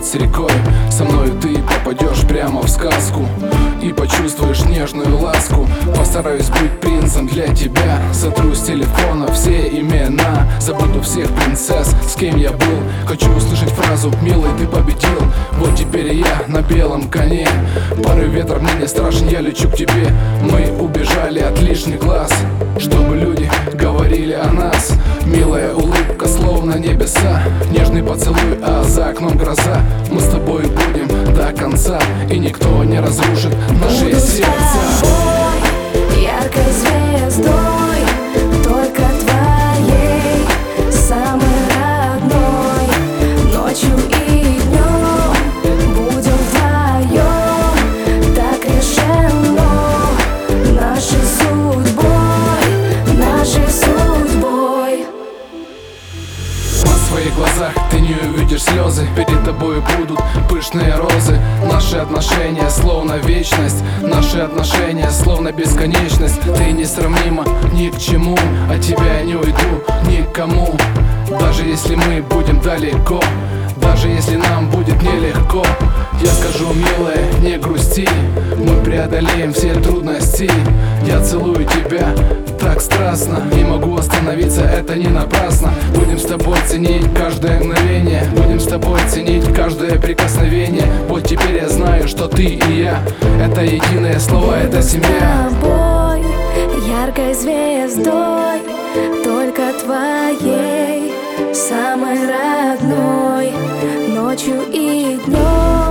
льется рекой. Со мною ты попадешь прямо в сказку и почувствуешь нежную ласку. Постараюсь быть принцем для тебя. Сотру с телефона все имена, забуду всех принцесс, с кем я был. Хочу услышать фразу: милый, ты победил. Вот теперь я на белом коне. Порыв ветра мне не страшен, я лечу к тебе. Мы убежали от лишних глаз, чтобы люди говорили о нас. Милая улыбка, словно небеса, нежный поцелуй, а за окном гроза. Мы с тобой будем до конца, и никто не разрушит наши сердца. Яркой звездой, только твоей, самой родной. Ночью и днем будем вдвоем, так решено. Нашей судьбой, нашей судьбой. В своих глазах ты не увидишь слезы, перед тобой будут пышные розы. Наши отношения словно вечность, наши отношения словно бесконечность. Ты несравнима ни к чему, от тебя я не уйду никому. Даже если мы будем далеко, даже если нам будет нелегко, я скажу: милая, не грусти, мы преодолеем все трудности. Я целую тебя так страстно, не могу остановиться, это не напрасно. Будем с тобой ценить каждое мгновение, будем с тобой ценить каждое прикосновение. Вот теперь я знаю, что ты и я — это единое слово, это семья. С тобой, яркой звездой, только твоей, самой родной. Ночью и днем